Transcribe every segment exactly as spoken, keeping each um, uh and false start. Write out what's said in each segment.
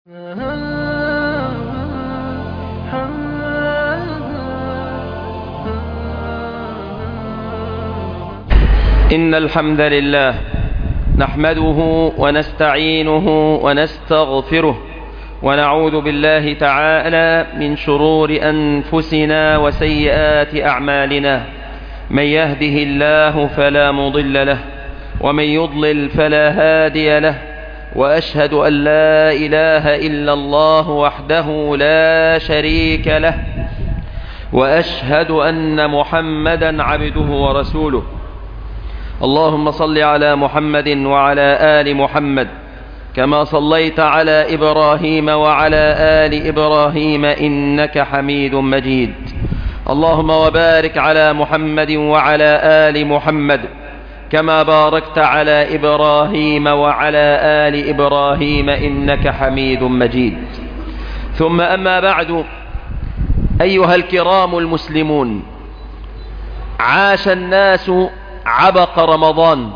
إن الحمد لله نحمده ونستعينه ونستغفره ونعوذ بالله تعالى من شرور أنفسنا وسيئات أعمالنا. من يهده الله فلا مضل له ومن يضلل فلا هادي له، وأشهد أن لا إله إلا الله وحده لا شريك له، وأشهد أن محمدا عبده ورسوله. اللهم صل على محمد وعلى آل محمد كما صليت على إبراهيم وعلى آل إبراهيم إنك حميد مجيد. اللهم وبارك على محمد وعلى آل محمد كما باركت على إبراهيم وعلى آل إبراهيم إنك حميد مجيد. ثم أما بعد، أيها الكرام المسلمون، عاش الناس عبق رمضان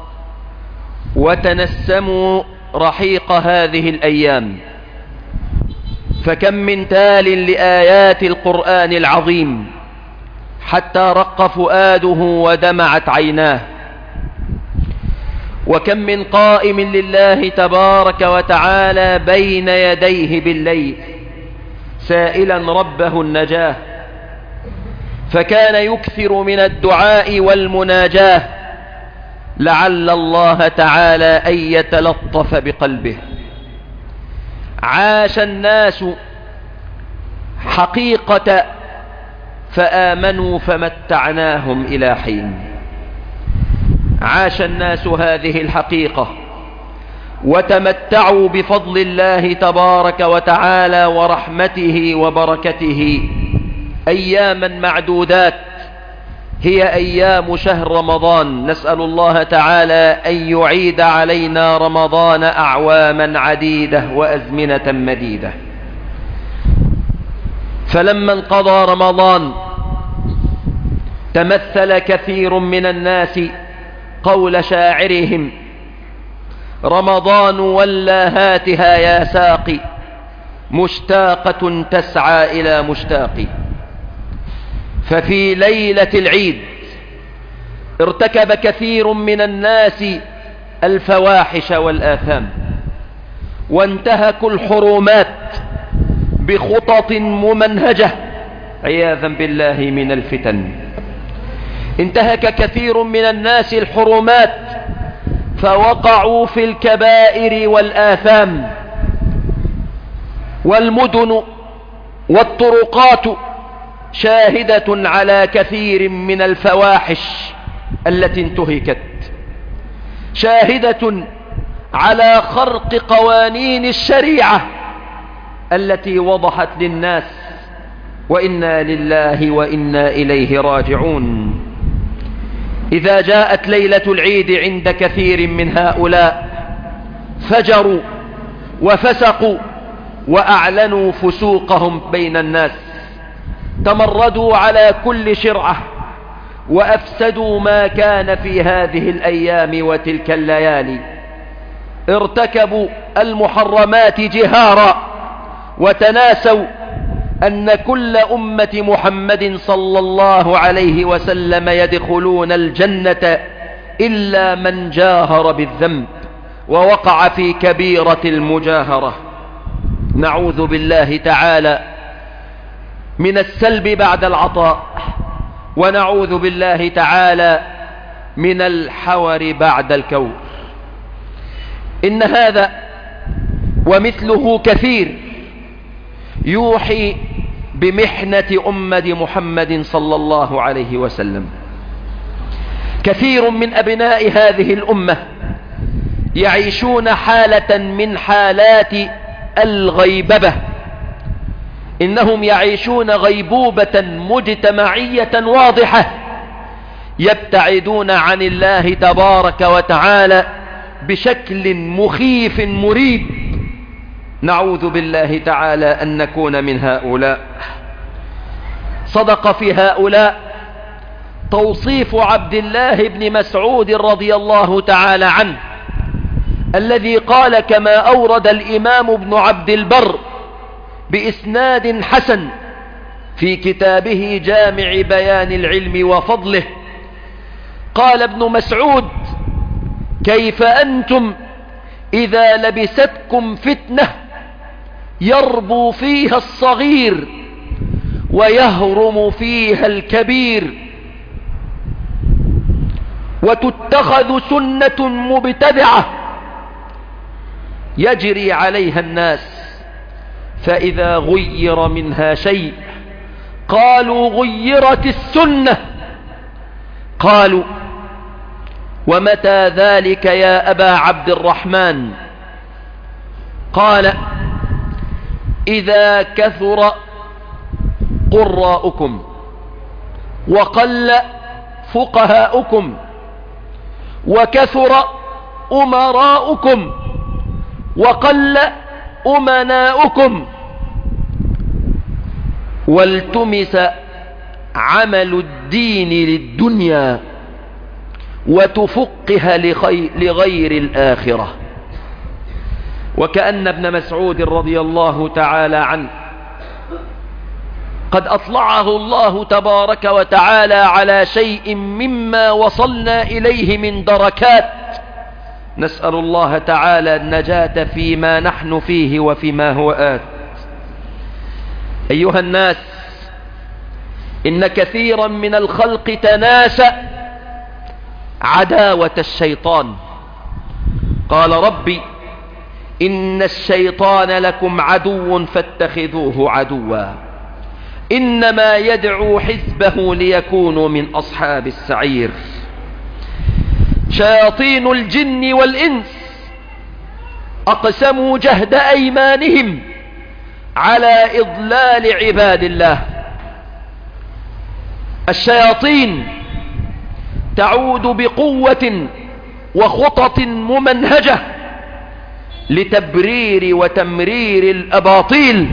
وتنسموا رحيق هذه الأيام، فكم من تال لآيات القرآن العظيم حتى رق فؤاده ودمعت عيناه، وكم من قائم لله تبارك وتعالى بين يديه بالليل سائلا ربه النجاة، فكان يكثر من الدعاء والمناجاة لعل الله تعالى أن يتلطف بقلبه. عاش الناس حقيقة فآمنوا فمتعناهم إلى حين. عاش الناس هذه الحقيقة وتمتعوا بفضل الله تبارك وتعالى ورحمته وبركته أياما معدودات، هي أيام شهر رمضان. نسأل الله تعالى أن يعيد علينا رمضان أعواما عديدة وأزمنة مديدة. فلما انقضى رمضان تمثل كثير من الناس قول شاعرهم: رمضان ولاهاتها يا ساقي، مشتاقة تسعى إلى مشتاق. ففي ليلة العيد ارتكب كثير من الناس الفواحش والآثام، وانتهكوا الحرمات بخطط ممنهجة عياذا بالله من الفتن. انتهك كثير من الناس الحرمات فوقعوا في الكبائر والآثام، والمدن والطرقات شاهدة على كثير من الفواحش التي انتهكت، شاهدة على خرق قوانين الشريعة التي وضحت للناس، وإنا لله وإنا إليه راجعون. إذا جاءت ليلة العيد عند كثير من هؤلاء فجروا وفسقوا وأعلنوا فسوقهم بين الناس، تمردوا على كل شرعة وأفسدوا ما كان في هذه الأيام وتلك الليالي. ارتكبوا المحرمات جهارا وتناسوا أن كل أمة محمد صلى الله عليه وسلم يدخلون الجنة إلا من جاهر بالذنب ووقع في كبيرة المجاهرة. نعوذ بالله تعالى من السلب بعد العطاء، ونعوذ بالله تعالى من الحور بعد الكور. إن هذا ومثله كثير يوحي بمحنة أمة محمد صلى الله عليه وسلم. كثير من أبناء هذه الأمة يعيشون حالة من حالات الغيببة، إنهم يعيشون غيبوبة مجتمعية واضحة، يبتعدون عن الله تبارك وتعالى بشكل مخيف مريب. نعوذ بالله تعالى أن نكون من هؤلاء. صدق في هؤلاء توصيف عبد الله بن مسعود رضي الله تعالى عنه الذي قال كما أورد الإمام ابن عبد البر بإسناد حسن في كتابه جامع بيان العلم وفضله، قال ابن مسعود: كيف أنتم إذا لبستكم فتنة يربو فيها الصغير ويهرم فيها الكبير، وتتخذ سنة مبتدعة يجري عليها الناس، فإذا غير منها شيء قالوا غيرت السنة. قالوا: ومتى ذلك يا أبا عبد الرحمن؟ قال: إذا كثر قراؤكم وقل فقهاؤكم وكثر أمراؤكم وقل أمناؤكم، والتمس عمل الدين للدنيا وتفقه لغير الآخرة. وكأن ابن مسعود رضي الله تعالى عنه قد أطلعه الله تبارك وتعالى على شيء مما وصلنا إليه من دركات، نسأل الله تعالى النجاة فيما نحن فيه وفيما هو آت. أيها الناس، إن كثيرا من الخلق تناسى عداوة الشيطان. قال ربي: إن الشيطان لكم عدو فاتخذوه عدوا إنما يدعو حزبه ليكونوا من أصحاب السعير. شياطين الجن والإنس أقسموا جهد أيمانهم على إضلال عباد الله. الشياطين تعود بقوة وخطط ممنهجة لتبرير وتمرير الأباطيل.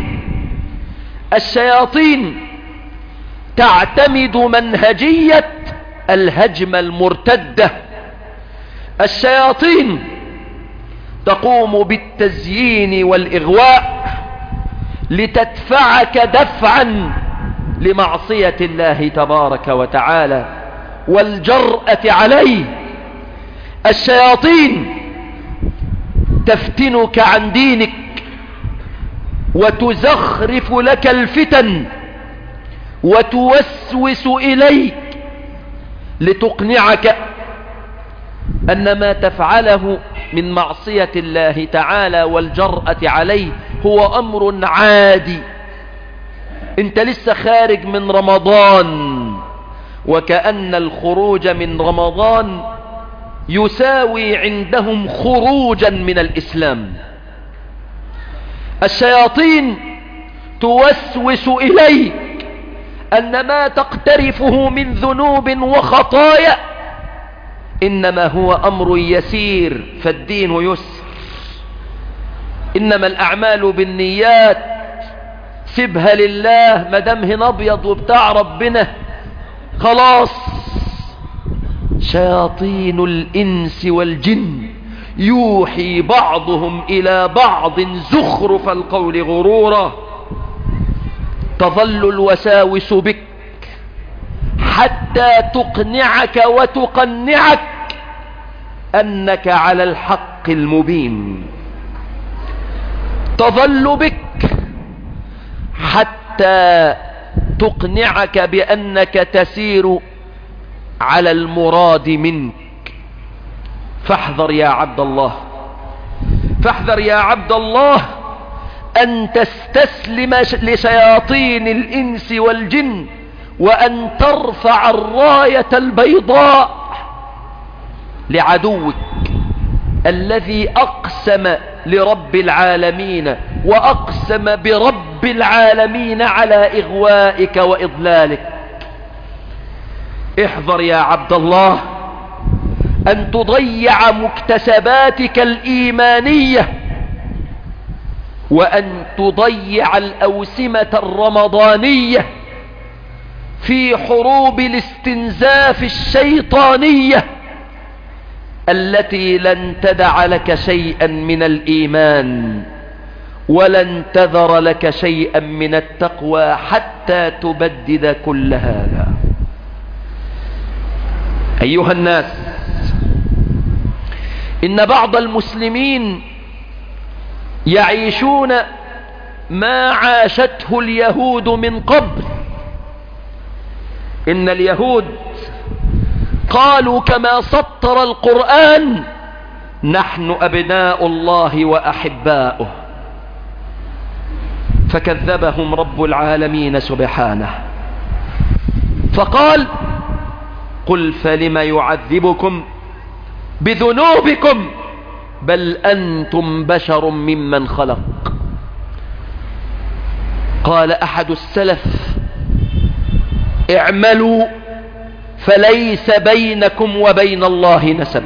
الشياطين تعتمد منهجية الهجم المرتدة. الشياطين تقوم بالتزيين والإغواء لتدفعك دفعا لمعصية الله تبارك وتعالى والجرأة عليه. الشياطين تفتنك عن دينك وتزخرف لك الفتن وتوسوس إليك لتقنعك أن ما تفعله من معصية الله تعالى والجرأة عليه هو أمر عادي، انت لسه خارج من رمضان، وكأن الخروج من رمضان يساوي عندهم خروجا من الإسلام. الشياطين توسوس إليك أن ما تقترفه من ذنوب وخطايا إنما هو أمر يسير، فالدين يسر، إنما الأعمال بالنيات، سيبها لله، مدامهن أبيض وبتاع ربنا خلاص. شياطين الإنس والجن يوحي بعضهم إلى بعض زخرف القول غرورا. تظل الوساوس بك حتى تقنعك وتقنعك أنك على الحق المبين. تظل بك حتى تقنعك بأنك تسير على المراد منك. فاحذر يا عبد الله، فاحذر يا عبد الله أن تستسلم لشياطين الإنس والجن وأن ترفع الراية البيضاء لعدوك الذي أقسم لرب العالمين وأقسم برب العالمين على إغوائك وإضلالك. احذر يا عبد الله أن تضيع مكتسباتك الإيمانية وأن تضيع الأوسمة الرمضانية في حروب الاستنزاف الشيطانية التي لن تدع لك شيئا من الإيمان ولن تذر لك شيئا من التقوى حتى تبدد كل هذا. أيها الناس، إن بعض المسلمين يعيشون ما عاشته اليهود من قبل. إن اليهود قالوا كما سطر القرآن: نحن أبناء الله وأحباؤه. فكذبهم رب العالمين سبحانه فقال: قل فلم يعذبكم بذنوبكم بل أنتم بشر ممن خلق. قال أحد السلف: اعملوا فليس بينكم وبين الله نسب.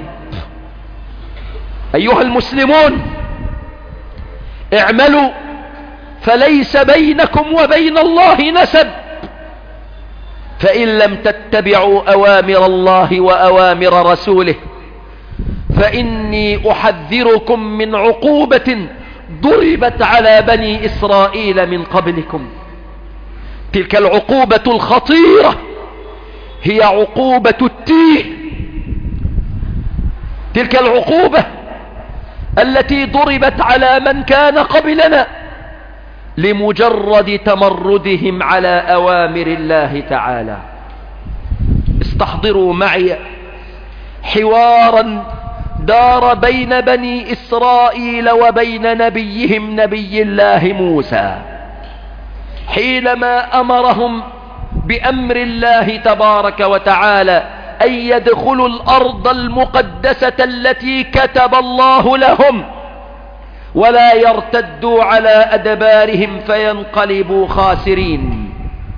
أيها المسلمون، اعملوا فليس بينكم وبين الله نسب، فإن لم تتبعوا أوامر الله وأوامر رسوله فإني أحذركم من عقوبة ضربت على بني إسرائيل من قبلكم. تلك العقوبة الخطيرة هي عقوبة التيه. تلك العقوبة التي ضربت على من كان قبلنا لمجرد تمردهم على أوامر الله تعالى. استحضروا معي حوارا دار بين بني إسرائيل وبين نبيهم نبي الله موسى حينما أمرهم بأمر الله تبارك وتعالى أن يدخلوا الأرض المقدسة التي كتب الله لهم ولا يرتدوا على أدبارهم فينقلبوا خاسرين.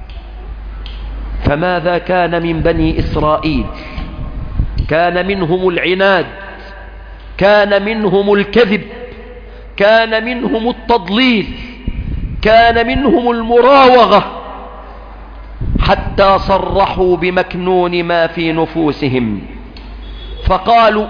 فماذا كان من بني إسرائيل؟ كان منهم العناد، كان منهم الكذب، كان منهم التضليل، كان منهم المراوغة، حتى صرحوا بمكنون ما في نفوسهم فقالوا: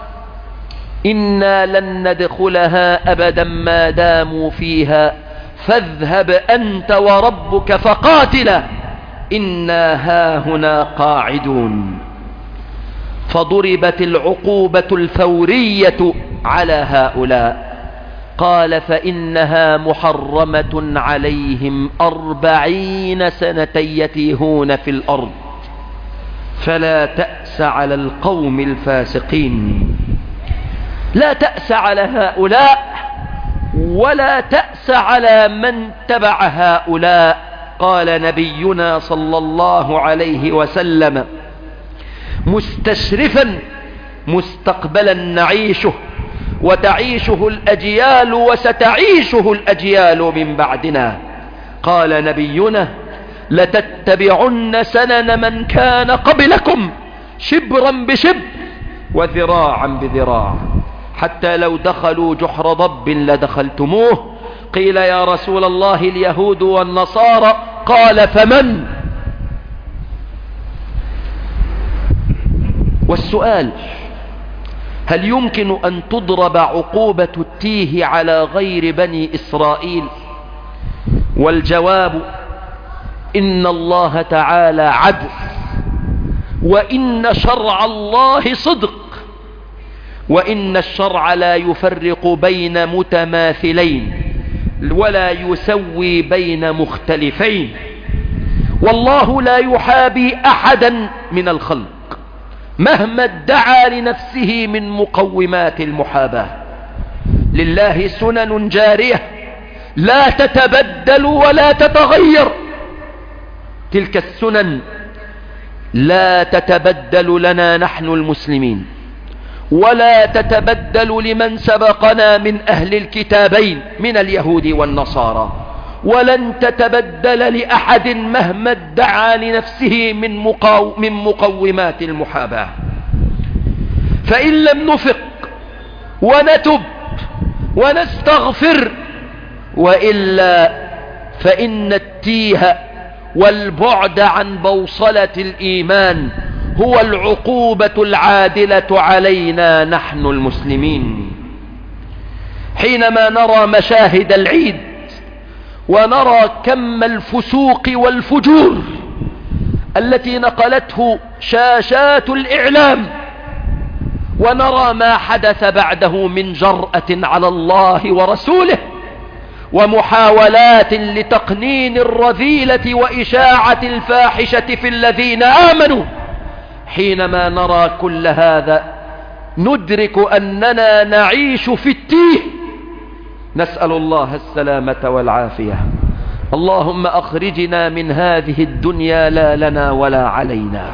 إنا لن ندخلها أبدا ما داموا فيها فاذهب أنت وربك فقاتلا إنا هاهنا قاعدون. فضربت العقوبة الفورية على هؤلاء. قال: فإنها محرمة عليهم أربعين سنة يتيهون في الأرض فلا تأس على القوم الفاسقين. لا تأس على هؤلاء ولا تأس على من تبع هؤلاء. قال نبينا صلى الله عليه وسلم مستشرفا مستقبلا نعيشه وتعيشه الأجيال وستعيشه الأجيال من بعدنا. قال نبينا: لتتبعن سنن من كان قبلكم شبرا بشبر وذراعا بذراع حتى لو دخلوا جحر ضب لدخلتموه. قيل: يا رسول الله اليهود والنصارى. قال: فمن؟ والسؤال: هل يمكن أن تضرب عقوبة التيه على غير بني إسرائيل؟ والجواب: إن الله تعالى عدل، وإن شرع الله صدق، وإن الشرع لا يفرق بين متماثلين ولا يسوي بين مختلفين. والله لا يحابي أحدا من الخلق مهما ادعى لنفسه من مقومات المحاباة. لله سنن جارية لا تتبدل ولا تتغير. تلك السنن لا تتبدل لنا نحن المسلمين ولا تتبدل لمن سبقنا من أهل الكتابين من اليهود والنصارى، ولن تتبدل لأحد مهما ادعى لنفسه من, مقاو من مقومات المحاباة. فإن لم نفق ونتب ونستغفر وإلا فإن التيه والبعد عن بوصلة الإيمان هو العقوبة العادلة علينا نحن المسلمين. حينما نرى مشاهد العيد ونرى كم الفسوق والفجور التي نقلته شاشات الإعلام، ونرى ما حدث بعده من جرأة على الله ورسوله ومحاولات لتقنين الرذيلة وإشاعة الفاحشة في الذين آمنوا، حينما نرى كل هذا ندرك أننا نعيش في التيه. نسأل الله السلامة والعافية. اللهم أخرجنا من هذه الدنيا لا لنا ولا علينا.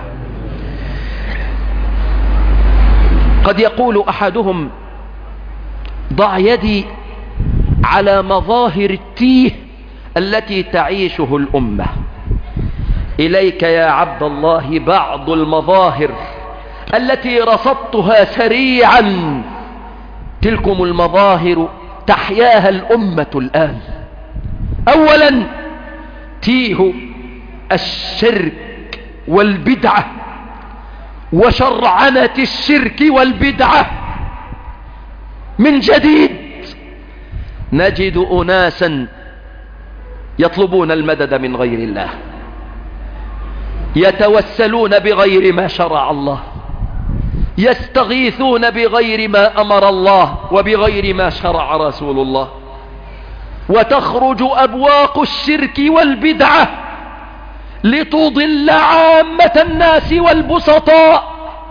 قد يقول أحدهم: ضع يدي على مظاهر التيه التي تعيشه الأمة. إليك يا عبد الله بعض المظاهر التي رصدتها سريعا. تلكم المظاهر تحياها الأمة الآن. أولا، تيه الشرك والبدعة وشرعنة الشرك والبدعة. من جديد نجد أناسا يطلبون المدد من غير الله، يتوسلون بغير ما شرع الله، يستغيثون بغير ما أمر الله وبغير ما شرع رسول الله، وتخرج أبواق الشرك والبدعة لتضل عامة الناس والبسطاء،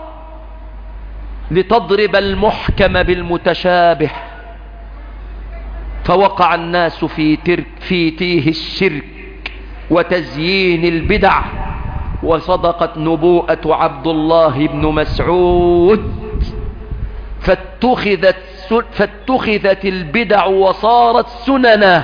لتضرب المحكم بالمتشابه، فوقع الناس في ترك في تيه الشرك وتزيين البدع. وصدقت نبوءة عبد الله بن مسعود، فاتخذت, فاتخذت البدع وصارت سننا.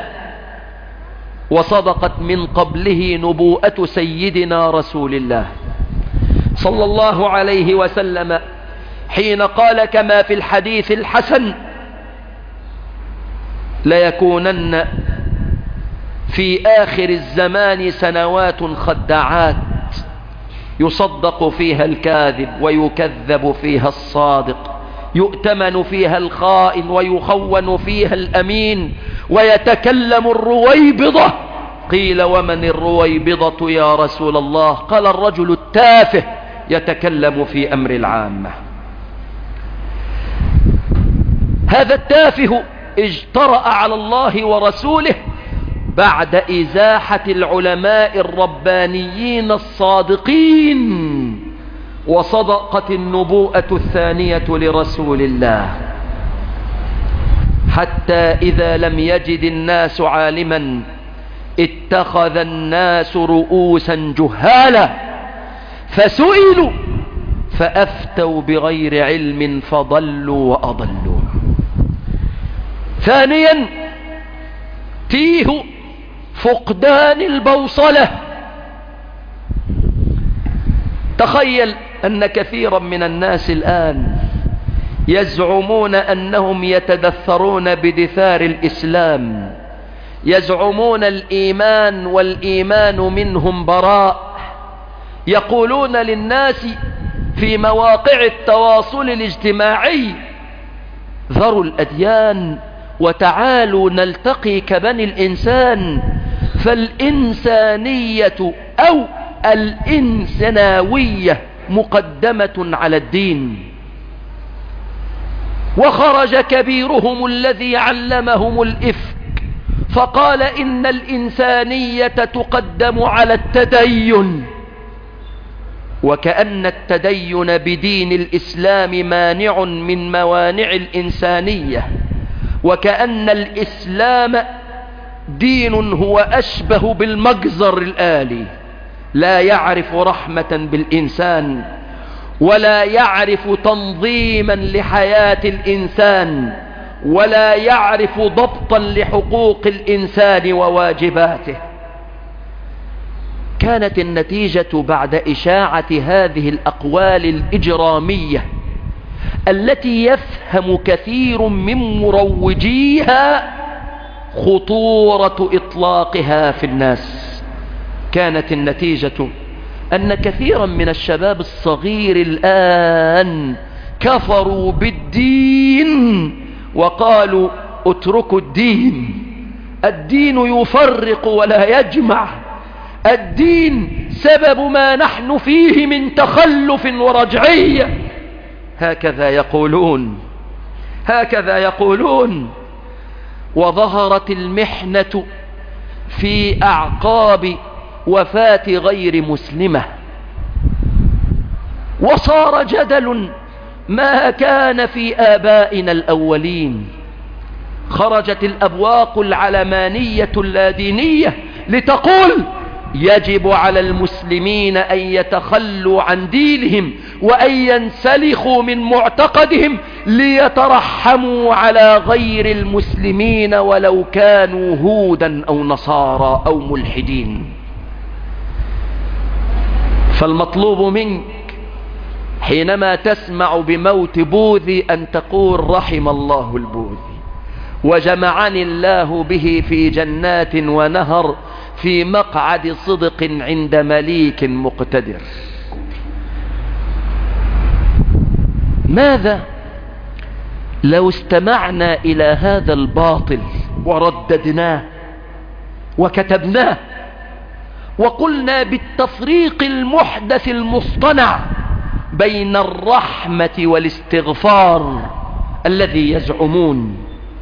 وصدقت من قبله نبوءة سيدنا رسول الله صلى الله عليه وسلم حين قال كما في الحديث الحسن: ليكونن في آخر الزمان سنوات خداعات يصدق فيها الكاذب ويكذب فيها الصادق، يؤتمن فيها الخائن ويخون فيها الأمين، ويتكلم الرويبضة. قيل: ومن الرويبضة يا رسول الله؟ قال: الرجل التافه يتكلم في أمر العامة. هذا التافه اجترأ على الله ورسوله بعد إزاحة العلماء الربانيين الصادقين، وصدقت النبوءة الثانية لرسول الله، حتى إذا لم يجد الناس عالما اتخذ الناس رؤوسا جهالا فسئلوا فأفتوا بغير علم فضلوا وأضلوا. ثانيا، تيه فقدان البوصلة. تخيل أن كثيرا من الناس الآن يزعمون أنهم يتدثرون بدثار الإسلام، يزعمون الإيمان والإيمان منهم براء، يقولون للناس في مواقع التواصل الاجتماعي: ذروا الأديان وتعالوا نلتقي كبني الإنسان، فالإنسانية أو الإنسانوية مقدمة على الدين. وخرج كبيرهم الذي علمهم الإفك فقال: إن الإنسانية تقدم على التدين، وكأن التدين بدين الإسلام مانع من موانع الإنسانية، وكأن الإسلام دين هو أشبه بالمجزر الآلي، لا يعرف رحمة بالإنسان ولا يعرف تنظيما لحياة الإنسان ولا يعرف ضبطا لحقوق الإنسان وواجباته. كانت النتيجة بعد إشاعة هذه الأقوال الإجرامية التي يفهم كثير من مروجيها خطورة إطلاقها في الناس، كانت النتيجة أن كثيرا من الشباب الصغير الآن كفروا بالدين وقالوا اتركوا الدين. الدين يفرق ولا يجمع. الدين سبب ما نحن فيه من تخلف ورجعية. هكذا يقولون هكذا يقولون وظهرت المحنة في أعقاب وفاة غير مسلمة، وصار جدل ما كان في آبائنا الأولين. خرجت الأبواق العلمانية اللادينية لتقول يجب على المسلمين أن يتخلوا عن دينهم وأن ينسلخوا من معتقدهم ليترحموا على غير المسلمين ولو كانوا هودا أو نصارى أو ملحدين. فالمطلوب منك حينما تسمع بموت بوذي أن تقول رحم الله البوذي وجمعني الله به في جنات ونهر في مقعد صدق عند مليك مقتدر. ماذا لو استمعنا إلى هذا الباطل ورددناه وكتبناه وقلنا بالتفريق المحدث المصطنع بين الرحمة والاستغفار الذي يزعمون؟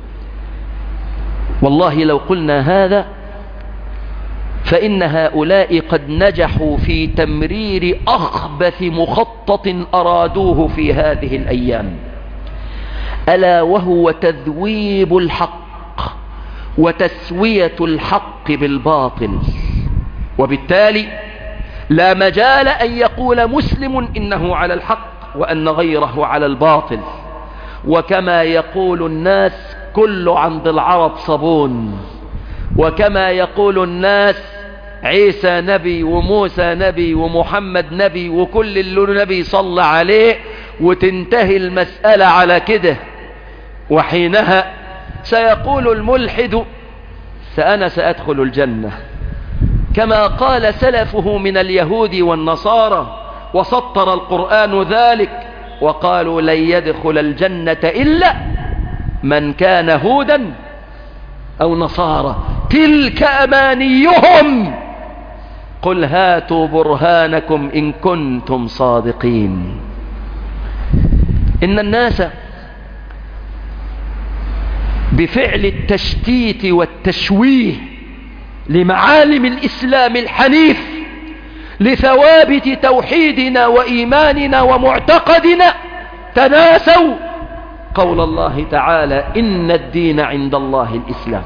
والله لو قلنا هذا فإن هؤلاء قد نجحوا في تمرير أخبث مخطط أرادوه في هذه الأيام، ألا وهو تذويب الحق وتسوية الحق بالباطل. وبالتالي لا مجال أن يقول مسلم إنه على الحق وأن غيره على الباطل. وكما يقول الناس كل عند العرب صابون، وكما يقول الناس عيسى نبي وموسى نبي ومحمد نبي وكل اللي نبي صلى عليه، وتنتهي المسألة على كده. وحينها سيقول الملحد سأنا سأدخل الجنة كما قال سلفه من اليهود والنصارى، وسطر القرآن ذلك وقالوا لن يدخل الجنة إلا من كان هودا أو نصارى تلك أمانيهم قل هاتوا برهانكم إن كنتم صادقين. إن الناس بفعل التشتيت والتشويه لمعالم الإسلام الحنيف لثوابت توحيدنا وإيماننا ومعتقدنا تناسوا قول الله تعالى إن الدين عند الله الإسلام.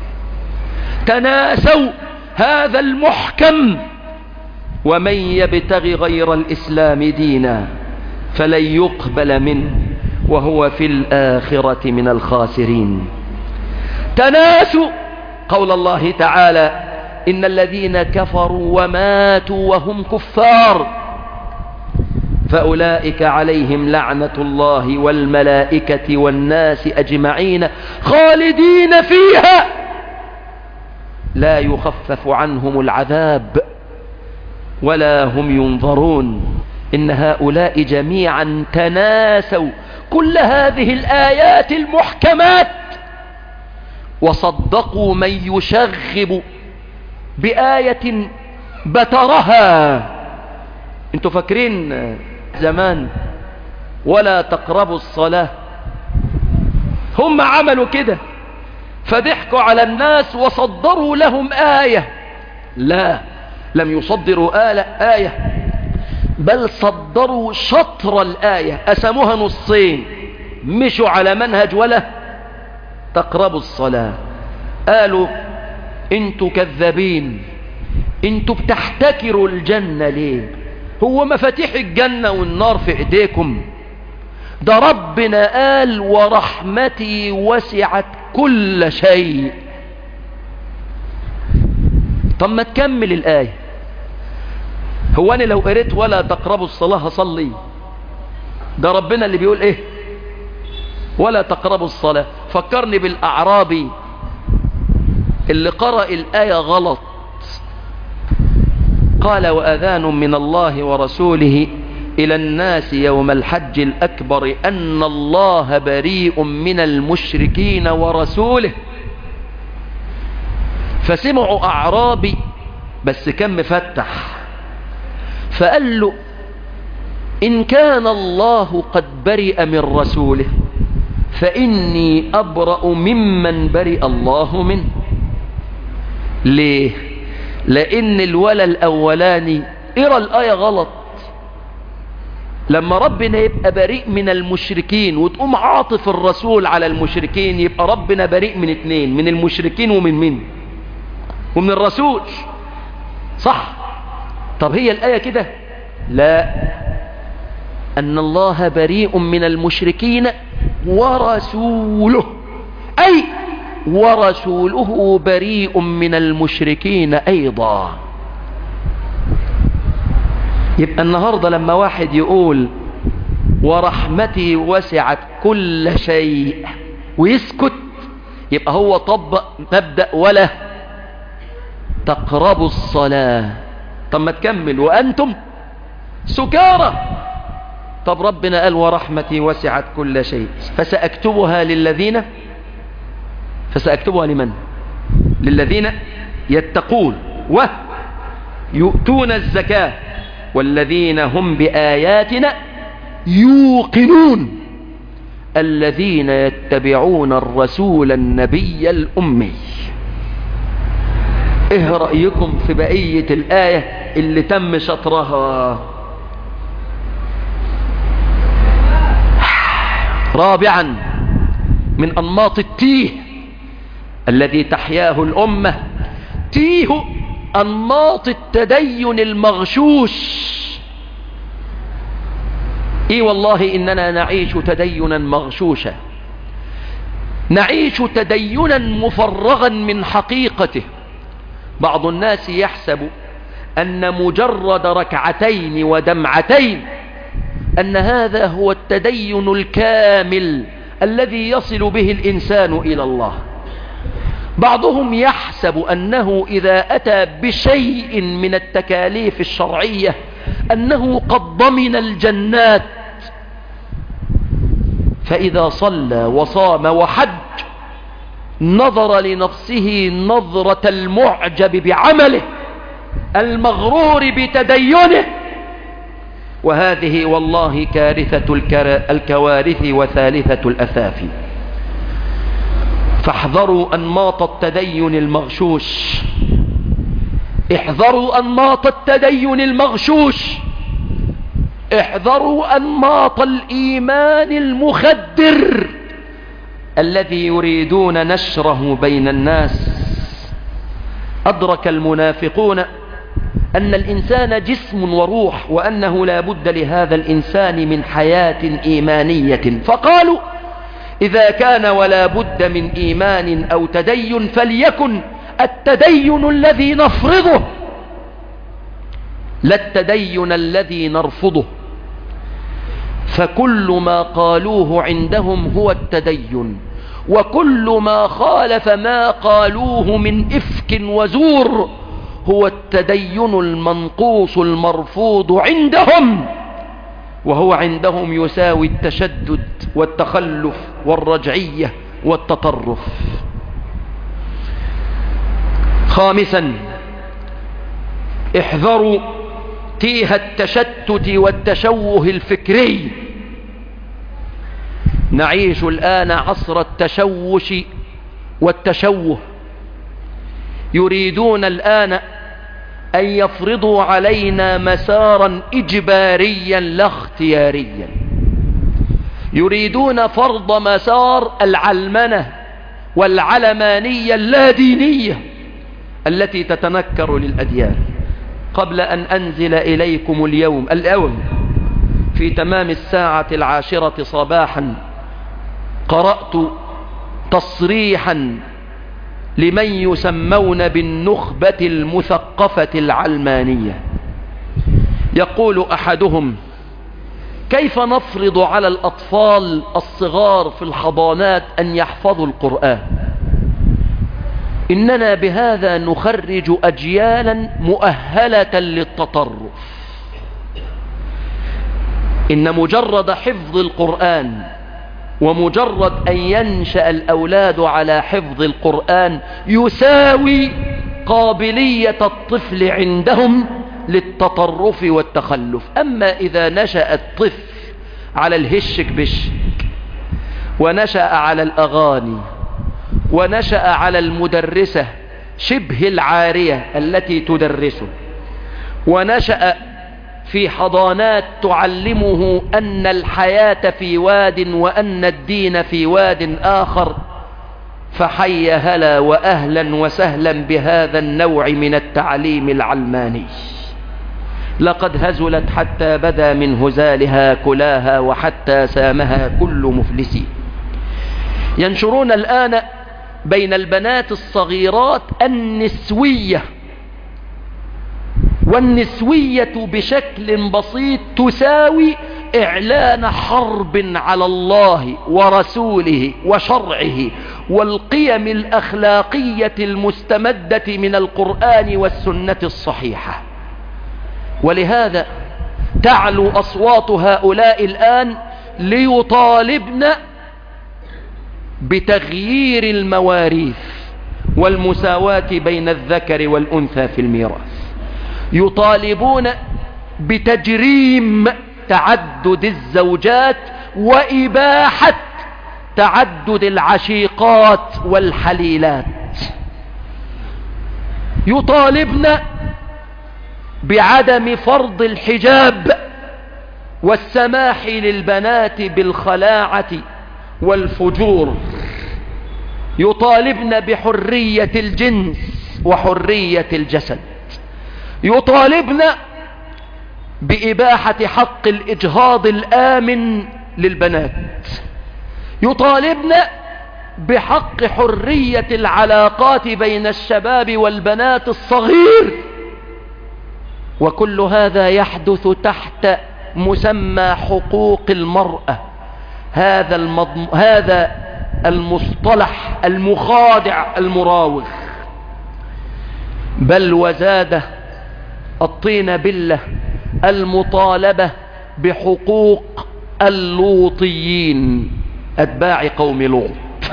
تناسوا هذا المحكم ومن يبتغي غير الإسلام دينا فلن يقبل منه وهو في الآخرة من الخاسرين. تناسوا قول الله تعالى إن الذين كفروا وماتوا وهم كفار فأولئك عليهم لعنة الله والملائكة والناس أجمعين خالدين فيها لا يخفف عنهم العذاب ولا هم ينظرون. إن هؤلاء جميعا تناسوا كل هذه الآيات المحكمات وصدقوا من يشغب بآية بترها. انتوا فاكرين زمان ولا تقربوا الصلاة؟ هم عملوا كده فضحكوا على الناس وصدروا لهم آية. لا، لم يصدروا آية بل صدروا شطر الآية، أسموها نصين، مشوا على منهج ولا تقربوا الصلاة. قالوا انتوا كذابين، انتوا بتحتكروا الجنة ليه؟ هو مفاتيح الجنة والنار في ايديكم؟ ده ربنا قال ورحمتي وسعت كل شيء. طب ما تكمل الآية. هو أنا لو قريت ولا تقربوا الصلاة هصلي؟ ده ربنا اللي بيقول ايه؟ ولا تقربوا الصلاة. فكرني بالأعرابي اللي قرأ الآية غلط. قال وأذان من الله ورسوله إلى الناس يوم الحج الأكبر أن الله بريء من المشركين ورسوله. فسمعوا أعرابي بس كان مفتح فقال له إن كان الله قد برئ من رسوله فإني أبرأ ممن برئ الله منه. ليه؟ لأن الولى الأولاني قرأ الآية غلط. لما ربنا يبقى بريء من المشركين وتقوم عاطف الرسول على المشركين يبقى ربنا بريء من اتنين، من المشركين ومن مين؟ ومن الرسول. صح؟ طب هي الآية كده؟ لا، أن الله بريء من المشركين ورسوله، أي ورسوله بريء من المشركين أيضا. يبقى النهاردة لما واحد يقول ورحمتي وسعت كل شيء ويسكت يبقى هو طبق مبدأ ولا تقربوا الصلاة. طب ما تكمل وأنتم سكارى. طب ربنا قال ورحمتي وسعت كل شيء فسأكتبها للذين فسأكتبها لمن؟ للذين يتقون ويؤتون الزكاة والذين هم بآياتنا يوقنون الذين يتبعون الرسول النبي الأمي. ايه رأيكم في بقية الآية اللي تم شطرها؟ رابعا من أنماط التيه الذي تحياه الأمة تيه أنماط التدين المغشوش. اي والله إننا نعيش تدينا مغشوشا، نعيش تدينا مفرغا من حقيقته. بعض الناس يحسب أن مجرد ركعتين ودمعتين أن هذا هو التدين الكامل الذي يصل به الإنسان إلى الله. بعضهم يحسب أنه إذا أتى بشيء من التكاليف الشرعية أنه قد ضمن الجنات، فإذا صلى وصام وحج نظر لنفسه نظرة المعجب بعمله المغرور بتدينه. وهذه والله كارثة الكوارث وثالثة الأثافي. فاحذروا أنماط التدين المغشوش، احذروا أنماط التدين المغشوش، احذروا أنماط الإيمان المخدر الذي يريدون نشره بين الناس. أدرك المنافقون أن الإنسان جسم وروح وأنه لا بد لهذا الإنسان من حياة إيمانية، فقالوا إذا كان ولا بد من إيمان أو تدين فليكن التدين الذي نفرضه لا التدين الذي نرفضه. فكل ما قالوه عندهم هو التدين، وكل ما خالف ما قالوه من إفك وزور هو التدين المنقوص المرفوض عندهم، وهو عندهم يساوي التشدد والتخلف والرجعية والتطرف. خامسا احذروا تيه التشتت والتشوه الفكري. نعيش الآن عصر التشوش والتشوه. يريدون الآن أن يفرضوا علينا مسارا إجباريا لا اختياريا. يريدون فرض مسار العلمنة والعلمانية اللادينية التي تتنكر للأديان. قبل أن أنزل إليكم اليوم اليوم في تمام الساعة العاشرة صباحا قرأت تصريحا لمن يسمون بالنخبة المثقفة العلمانية. يقول أحدهم: كيف نفرض على الأطفال الصغار في الحضانات أن يحفظوا القرآن؟ إننا بهذا نخرج أجيالا مؤهلة للتطرف. إن مجرد حفظ القرآن ومجرد أن ينشأ الأولاد على حفظ القرآن يساوي قابلية الطفل عندهم للتطرف والتخلف. أما إذا نشأ الطفل على الهشك بشك، ونشأ على الأغاني، ونشأ على المدرسة شبه العارية التي تدرسه، ونشأ في حضانات تعلمه أن الحياة في واد وأن الدين في واد آخر، فحي هلا وأهلا وسهلا بهذا النوع من التعليم العلماني. لقد هزلت حتى بدا من هزالها كلاها، وحتى سامها كل مفلس. ينشرون الآن بين البنات الصغيرات النسوية، والنسوية بشكل بسيط تساوي إعلان حرب على الله ورسوله وشرعه والقيم الأخلاقية المستمدة من القرآن والسنة الصحيحة. ولهذا تعلو أصوات هؤلاء الآن ليطالبن بتغيير المواريث والمساواة بين الذكر والأنثى في الميراث. يطالبون بتجريم تعدد الزوجات وإباحة تعدد العشيقات والحليلات. يطالبن بعدم فرض الحجاب والسماح للبنات بالخلاعة والفجور. يطالبن بحرية الجنس وحرية الجسد. يطالبن بإباحة حق الإجهاض الآمن للبنات. يطالبن بحق حرية العلاقات بين الشباب والبنات الصغير. وكل هذا يحدث تحت مسمى حقوق المرأة. هذا المضم... هذا المصطلح المخادع المراوغ. بل وزاد الطين بلة المطالبة بحقوق اللوطيين أتباع قوم لوط.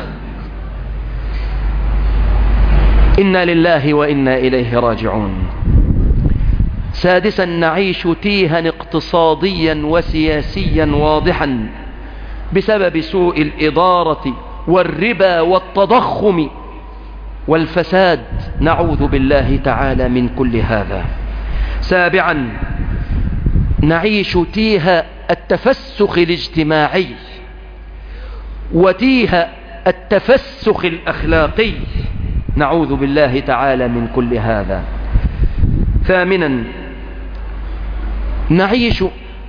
إنا لله وإنا إليه راجعون. سادسا، نعيش تيها اقتصاديا وسياسيا واضحا بسبب سوء الإدارة والربا والتضخم والفساد، نعوذ بالله تعالى من كل هذا. سابعا، نعيش تيها التفسخ الاجتماعي وتيها التفسخ الأخلاقي، نعوذ بالله تعالى من كل هذا. ثامنا، نعيش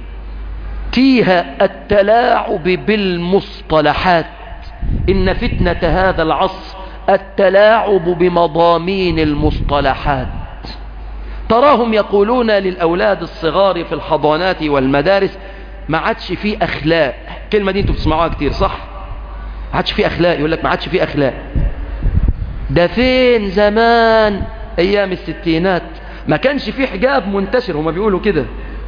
تيها التلاعب بالمصطلحات. إن فتنة هذا العصر التلاعب بمضامين المصطلحات. تراهم يقولون للأولاد الصغار في الحضانات والمدارس ما عادش فيه أخلاق. كلمة دي انتوا بتسمعوها كتير صح؟ ما عادش فيه أخلاق. يقول لك ما عادش فيه أخلاق. ده فين زمان أيام الستينات ما كانش فيه حجاب منتشر، هما بيقولوا كده،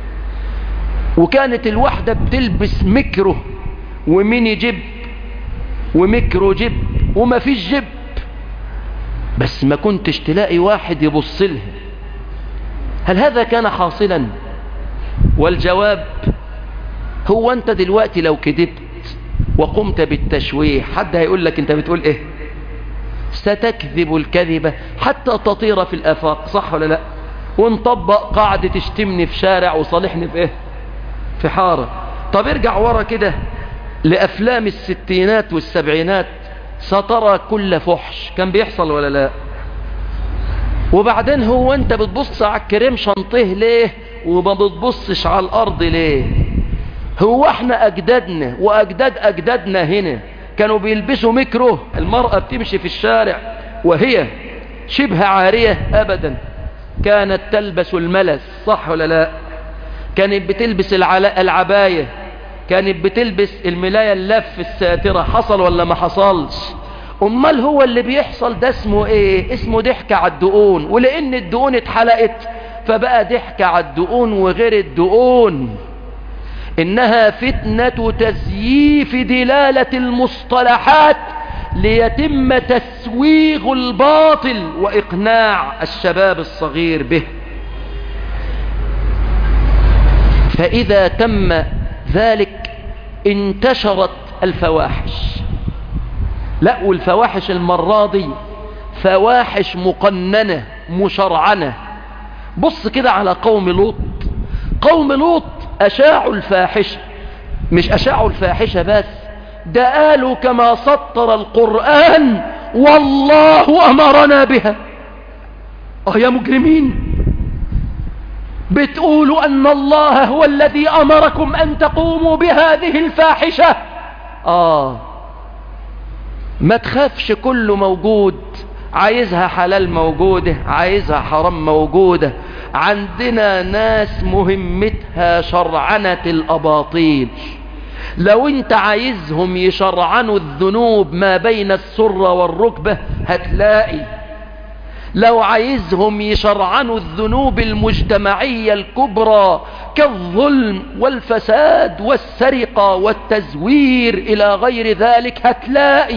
وكانت الواحدة بتلبس ميكرو وميني جيب وميكرو جيب وما فيش جيب، بس ما كنتش تلاقي واحد يبص لها. هل هذا كان حاصلا؟ والجواب هو انت دلوقتي لو كذبت وقمت بالتشويه حد هيقول لك انت بتقول ايه؟ ستكذب الكذبة حتى تطير في الآفاق، صح ولا لا؟ ونطبق قاعدة تشتمني في شارع وصالحني في ايه؟ في حارة. طب ارجع ورا كده لأفلام الستينات والسبعينات، سترى كل فحش كان بيحصل ولا لا؟ وبعدين هو انت بتبص على الكريم شنطيه ليه وما بتبصش على الأرض ليه؟ هو احنا أجدادنا وأجداد أجدادنا هنا كانوا بيلبسوا ميكرو؟ المرأة بتمشي في الشارع وهي شبه عارية؟ أبدا، كانت تلبس الملس، صح ولا لا؟ كانت بتلبس العباية، كانت بتلبس الملاية اللف الساترة، حصل ولا ما حصلش؟ امال هو اللي بيحصل ده اسمه ايه؟ اسمه ضحك على الدقون، ولان الدقون اتحلقت فبقى ضحك على الدقون وغير الدقون. انها فتنة تزييف دلالة المصطلحات ليتم تسويغ الباطل واقناع الشباب الصغير به. فاذا تم ذلك انتشرت الفواحش. لا، والفواحش المرة دي فواحش مقننة مشرعنة. بص كده على قوم لوط. قوم لوط أشاعوا الفاحشة، مش أشاعوا الفاحشة بس، ده قالوا كما سطر القرآن والله أمرنا بها. اه يا مجرمين، بتقولوا أن الله هو الذي أمركم أن تقوموا بهذه الفاحشة. آه ما تخافش، كله موجود. عايزها حلال موجودة، عايزها حرام موجودة. عندنا ناس مهمتها شرعنة الأباطيل. لو انت عايزهم يشرعنوا الذنوب ما بين السرة والركبة هتلاقي. لو عايزهم يشرعنوا الذنوب المجتمعية الكبرى كالظلم والفساد والسرقة والتزوير إلى غير ذلك هتلاقي.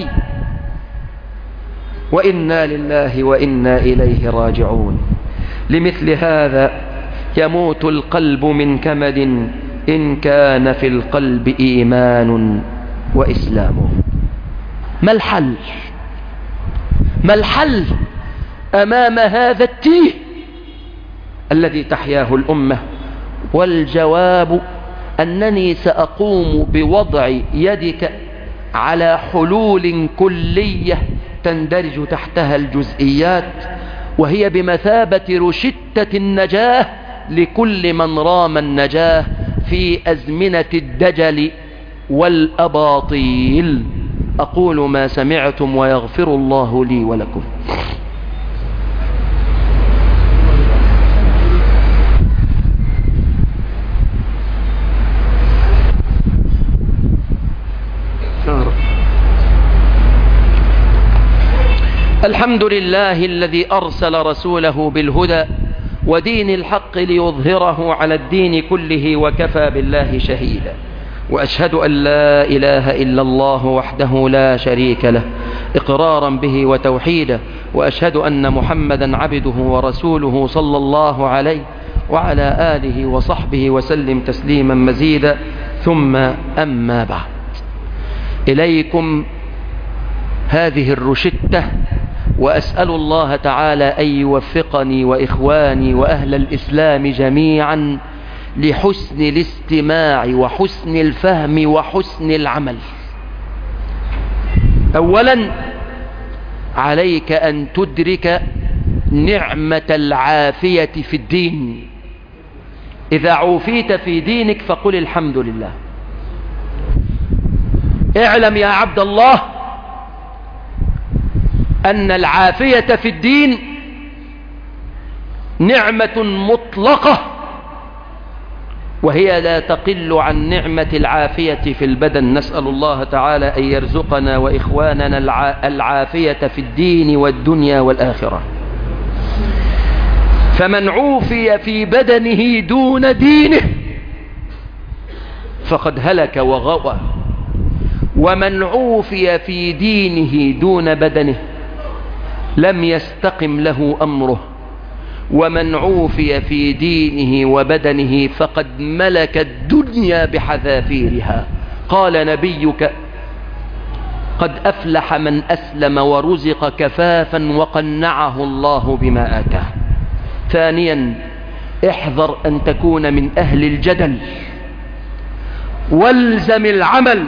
وإنا لله وإنا إليه راجعون. لمثل هذا يموت القلب من كمد إن كان في القلب إيمان وإسلام. ما الحل؟ ما الحل أمام هذا التيه الذي تحياه الأمة؟ والجواب أنني سأقوم بوضع يدك على حلول كلية تندرج تحتها الجزئيات، وهي بمثابة رشدة النجاة لكل من رام النجاة في أزمنة الدجل والأباطيل. أقول ما سمعتم ويغفر الله لي ولكم. الحمد لله الذي أرسل رسوله بالهدى ودين الحق ليظهره على الدين كله وكفى بالله شهيدا. وأشهد أن لا إله إلا الله وحده لا شريك له إقرارا به وتوحيدا، وأشهد أن محمدا عبده ورسوله صلى الله عليه وعلى آله وصحبه وسلم تسليما مزيدا. ثم أما بعد، إليكم هذه الرشدة، وأسأل الله تعالى أن يوفقني وإخواني وأهل الإسلام جميعا لحسن الاستماع وحسن الفهم وحسن العمل. أولا عليك أن تدرك نعمة العافية في الدين. إذا عوفيت في دينك فقل الحمد لله. اعلم يا عبد الله أن العافية في الدين نعمة مطلقة، وهي لا تقل عن نعمة العافية في البدن. نسأل الله تعالى أن يرزقنا وإخواننا العافية في الدين والدنيا والآخرة. فمن عوفي في بدنه دون دينه فقد هلك وغوى، ومن عوفي في دينه دون بدنه لم يستقم له أمره، ومن عوفي في دينه وبدنه فقد ملك الدنيا بحذافيرها. قال نبيك قد أفلح من أسلم ورزق كفافا وقنعه الله بما آتاه. ثانيا احذر أن تكون من أهل الجدل، والزم العمل،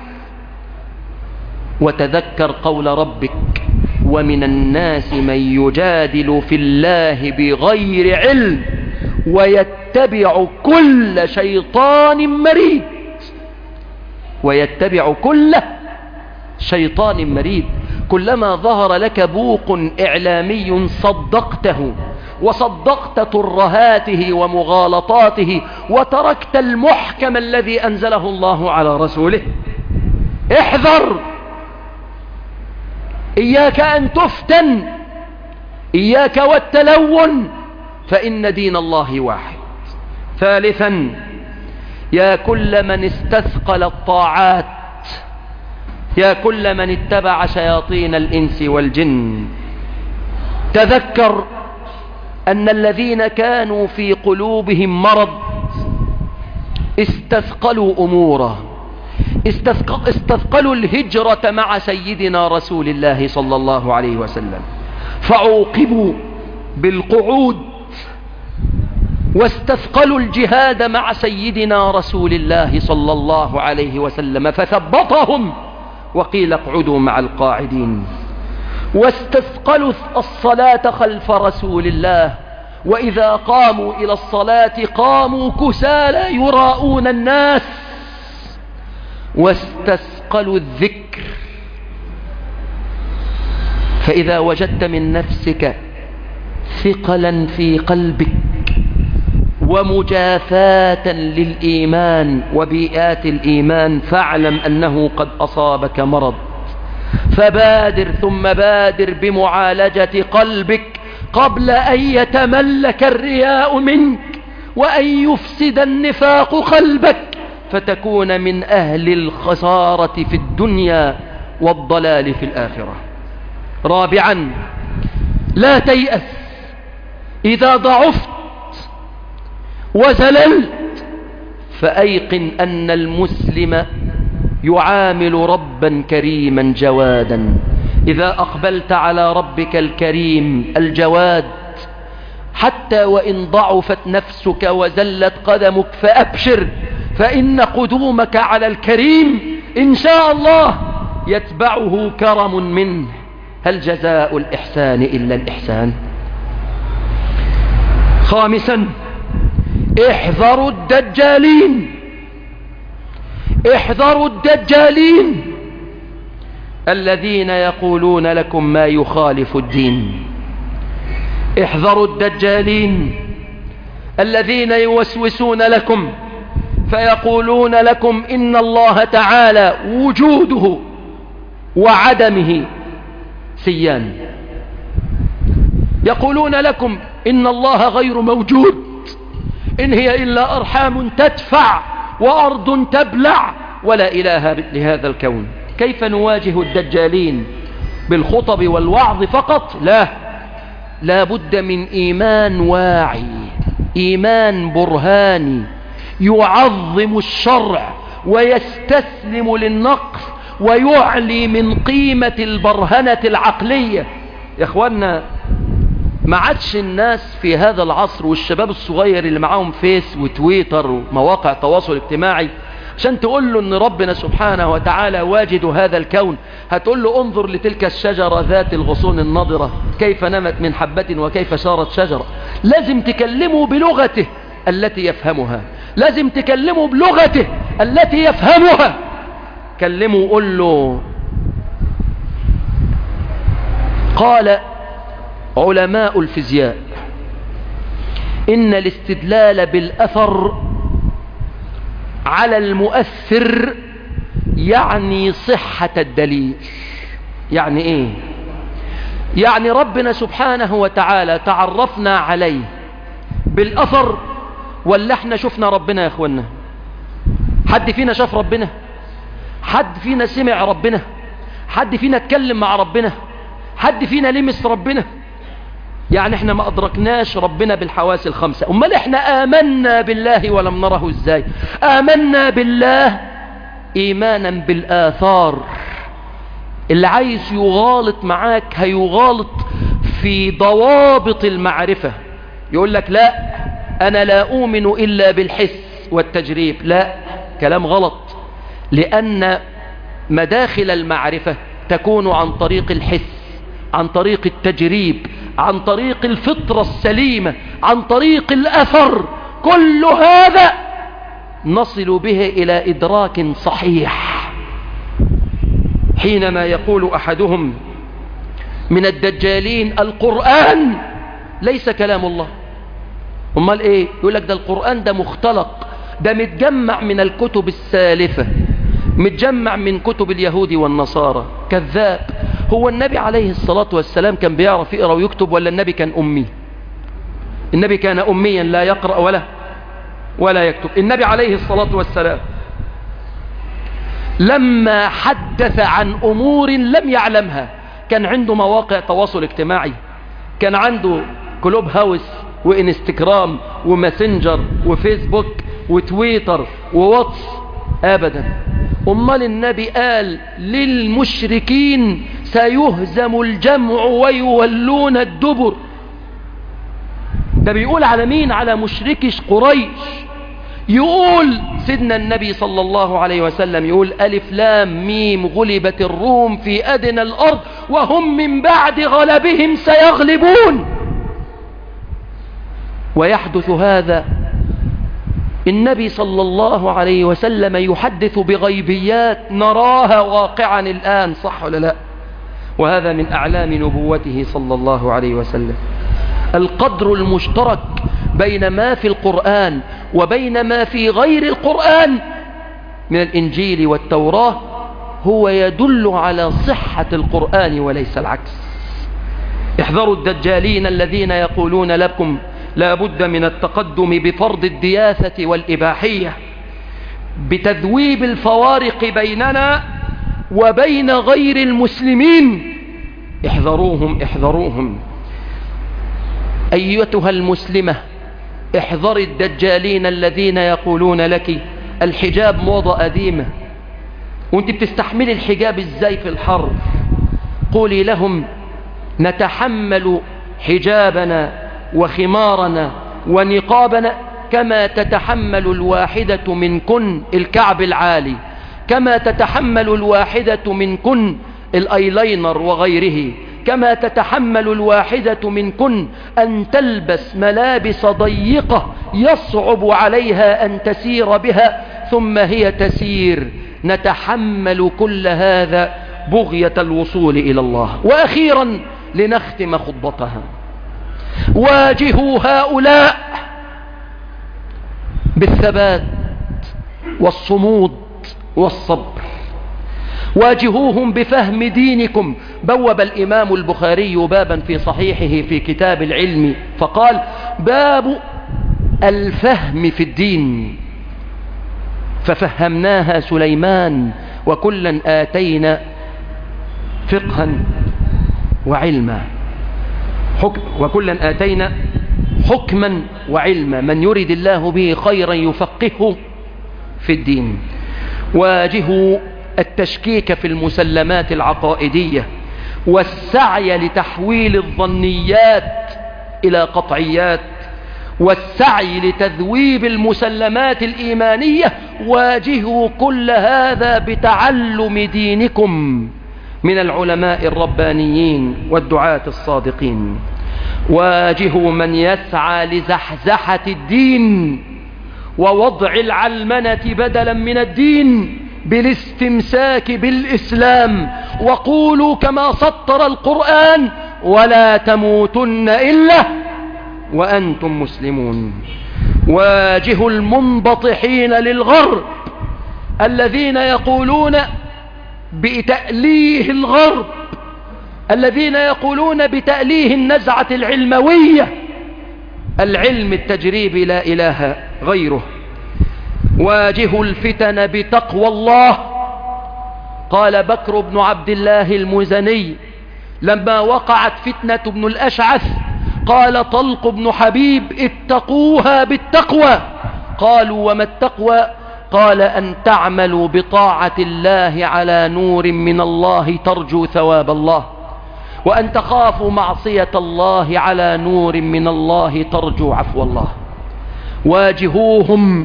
وتذكر قول ربك ومن الناس من يجادل في الله بغير علم ويتبع كل شيطان مريد. ويتبع كل شيطان مريد. كلما ظهر لك بوق إعلامي صدقته، وصدقت ترهاته ومغالطاته، وتركت المحكم الذي أنزله الله على رسوله. احذر إياك أن تفتن، إياك والتلون، فإن دين الله واحد. ثالثا، يا كل من استثقل الطاعات، يا كل من اتبع شياطين الإنس والجن، تذكر أن الذين كانوا في قلوبهم مرض استثقلوا أموره، استثقلوا الهجرة مع سيدنا رسول الله صلى الله عليه وسلم، فعوقبوا بالقعود، واستثقلوا الجهاد مع سيدنا رسول الله صلى الله عليه وسلم فثبطهم وقيل اقعدوا مع القاعدين، واستثقلوا الصلاة خلف رسول الله، وإذا قاموا إلى الصلاة قاموا كسالى يراءون الناس، واستثقلوا الذكر. فإذا وجدت من نفسك ثقلا في قلبك ومجافاة للإيمان وبيئات الإيمان، فاعلم أنه قد أصابك مرض، فبادر ثم بادر بمعالجة قلبك قبل أن يتملك الرياء منك وأن يفسد النفاق قلبك فتكون من أهل الخسارة في الدنيا والضلال في الآخرة. رابعا، لا تيأس إذا ضعفت وزللت، فأيقن أن المسلم يعامل ربا كريما جوادا. إذا أقبلت على ربك الكريم الجواد حتى وإن ضعفت نفسك وزلت قدمك فأبشر، فإن قدومك على الكريم إن شاء الله يتبعه كرم منه. هل جزاء الإحسان إلا الإحسان؟ خامسا، احذروا الدجالين، احذروا الدجالين الذين يقولون لكم ما يخالف الدين. احذروا الدجالين الذين يوسوسون لكم فيقولون لكم إن الله تعالى وجوده وعدمه سيان، يقولون لكم إن الله غير موجود، إن هي إلا أرحام تدفع وأرض تبلع ولا إله لهذا الكون. كيف نواجه الدجالين؟ بالخطب والوعظ فقط؟ لا، لا بد من إيمان واعي، إيمان برهاني يعظم الشرع ويستسلم للنقص ويعلي من قيمة البرهنة العقلية. يا اخوانا، ما عادش الناس في هذا العصر والشباب الصغير اللي معاهم فيس وتويتر ومواقع تواصل اجتماعي عشان تقول له ان ربنا سبحانه وتعالى واجد هذا الكون، هتقول له انظر لتلك الشجرة ذات الغصون النضرة كيف نمت من حبة وكيف صارت شجرة. لازم تكلمه بلغته التي يفهمها، لازم تكلمه بلغته التي يفهمها. كلمه قل له قال علماء الفيزياء إن الاستدلال بالأثر على المؤثر يعني صحة الدليل. يعني ايه؟ يعني ربنا سبحانه وتعالى تعرفنا عليه بالأثر ولا احنا شفنا ربنا؟ يا اخوانا، حد فينا شاف ربنا؟ حد فينا سمع ربنا؟ حد فينا اتكلم مع ربنا؟ حد فينا لمس ربنا؟ يعني احنا ما أدركناش ربنا بالحواس الخمسة. أمال احنا آمنا بالله ولم نره ازاي؟ آمنا بالله إيمانا بالآثار. اللي عايز يغالط معاك هيغالط في ضوابط المعرفة، يقول لك لا أنا لا أؤمن إلا بالحس والتجريب. لا، كلام غلط، لأن مداخل المعرفة تكون عن طريق الحس، عن طريق التجريب، عن طريق الفطرة السليمة، عن طريق الأثر. كل هذا نصل به إلى إدراك صحيح. حينما يقول أحدهم من الدجالين القرآن ليس كلام الله، أمال إيه؟ يقول لك ده القرآن ده مختلق، ده متجمع من الكتب السالفة، متجمع من كتب اليهود والنصارى. كذاب. هو النبي عليه الصلاة والسلام كان بيعرف يقرأ ويكتب ولا النبي كان أمي؟ النبي كان أميا لا يقرأ ولا ولا يكتب. النبي عليه الصلاة والسلام لما حدث عن أمور لم يعلمها كان عنده مواقع تواصل اجتماعي، كان عنده كلوب هاوس وإنستغرام وماسنجر وفيسبوك وتويتر وواتس؟ أبدا. أمال النبي قال للمشركين سيهزم الجمع ويولون الدبر. ده بيقول على مين؟ على مشركش قريش. يقول سيدنا النبي صلى الله عليه وسلم يقول ألف لام ميم غلبت الروم في أدنى الأرض وهم من بعد غلبهم سيغلبون. ويحدث هذا النبي صلى الله عليه وسلم يحدث بغيبيات نراها واقعا الآن، صح ولا لا؟ وهذا من أعلام نبوته صلى الله عليه وسلم. القدر المشترك بين ما في القرآن وبين ما في غير القرآن من الإنجيل والتوراة هو يدل على صحة القرآن وليس العكس. احذروا الدجالين الذين يقولون لكم لا بد من التقدم بفرض الدياثة والإباحية، بتذويب الفوارق بيننا وبين غير المسلمين. احذروهم احذروهم. أيتها المسلمة احذر الدجالين الذين يقولون لك الحجاب موضة قديمة وانت بتستحمل الحجاب ازاي في الحر. قولي لهم نتحمل حجابنا وخمارنا ونقابنا كما تتحمل الواحدة منكن الكعب العالي، كما تتحمل الواحدة منكن الايلاينر وغيره، كما تتحمل الواحدة منكن أن تلبس ملابس ضيقة يصعب عليها أن تسير بها ثم هي تسير. نتحمل كل هذا بغية الوصول إلى الله. وأخيرا لنختم خطبتها، واجهوا هؤلاء بالثبات والصمود والصبر، واجهوهم بفهم دينكم. بوب الإمام البخاري بابا في صحيحه في كتاب العلم فقال باب الفهم في الدين، ففهمناها سليمان وكلا آتينا فقها وعلما حكم وكلا آتينا حكما وعلما من يريد الله به خيرا يفقهه في الدين. واجهوا التشكيك في المسلمات العقائدية والسعي لتحويل الظنيات إلى قطعيات والسعي لتذويب المسلمات الإيمانية. واجهوا كل هذا بتعلم دينكم من العلماء الربانيين والدعاة الصادقين. واجهوا من يسعى لزحزحة الدين ووضع العلمنة بدلا من الدين بالاستمساك بالإسلام. وقولوا كما سطر القرآن ولا تموتن إلا وأنتم مسلمون. واجهوا المنبطحين للغرب الذين يقولون بتأليه الغرب، الذين يقولون بتأليه النزعة العلموية، العلم التجريبي لا إله غيره. واجهوا الفتن بتقوى الله. قال بكر بن عبد الله المزني لما وقعت فتنة ابن الأشعث قال طلق بن حبيب اتقوها بالتقوى. قالوا وما التقوى؟ قال أن تعملوا بطاعة الله على نور من الله ترجو ثواب الله، وأن تخافوا معصية الله على نور من الله ترجو عفو الله. واجهوهم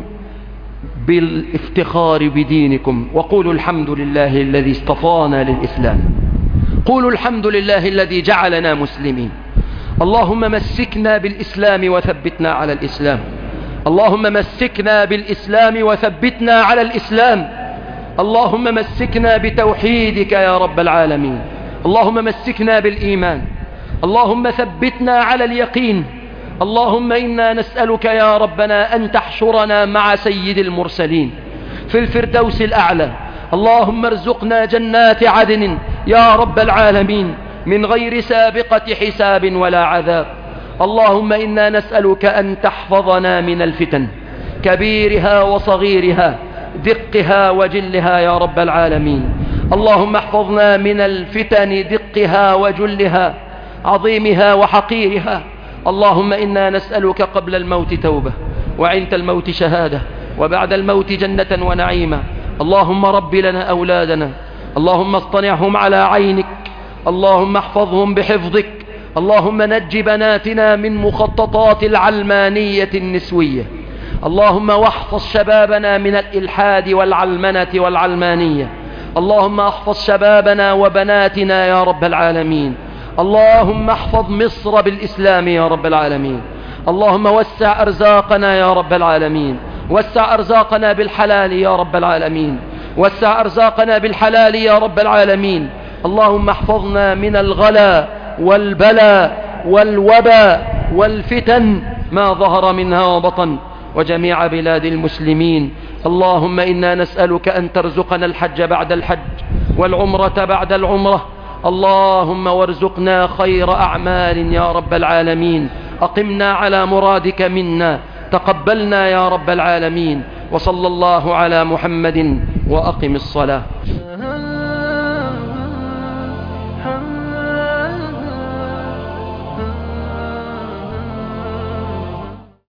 بالافتخار بدينكم وقولوا الحمد لله الذي اصطفانا للإسلام. قولوا الحمد لله الذي جعلنا مسلمين. اللهم مسكنا بالإسلام وثبتنا على الإسلام. اللهم مسكنا بالإسلام وثبتنا على الإسلام. اللهم مسكنا بتوحيدك يا رب العالمين. اللهم مسكنا بالإيمان. اللهم ثبتنا على اليقين. اللهم إنا نسألك يا ربنا أن تحشرنا مع سيد المرسلين في الفردوس الأعلى. اللهم ارزقنا جنات عدن يا رب العالمين من غير سابقة حساب ولا عذاب. اللهم إنا نسألك أن تحفظنا من الفتن كبيرها وصغيرها دقها وجلها يا رب العالمين. اللهم احفظنا من الفتن دقها وجلها عظيمها وحقيرها. اللهم إنا نسألك قبل الموت توبة وعند الموت شهادة وبعد الموت جنة ونعيما. اللهم رب لنا أولادنا، اللهم اصطنعهم على عينك، اللهم احفظهم بحفظك. اللهم نج بناتنا من مخططات العلمانية النسوية. اللهم واحفظ شبابنا من الإلحاد والعلمنة والعلمانية. اللهم احفظ شبابنا وبناتنا يا رب العالمين. اللهم احفظ مصر بالإسلام يا رب العالمين. اللهم وسع أرزاقنا يا رب العالمين، وسع أرزاقنا بالحلال يا رب العالمين، وسع أرزاقنا بالحلال يا رب العالمين. اللهم احفظنا من الغلا والبلاء والوباء والفتن ما ظهر منها وبطن وجميع بلاد المسلمين. اللهم إنا نسألك أن ترزقنا الحج بعد الحج والعمرة بعد العمرة. اللهم وارزقنا خير أعمال يا رب العالمين. أقمنا على مرادك منا، تقبلنا يا رب العالمين. وصلى الله على محمد وأقم الصلاة.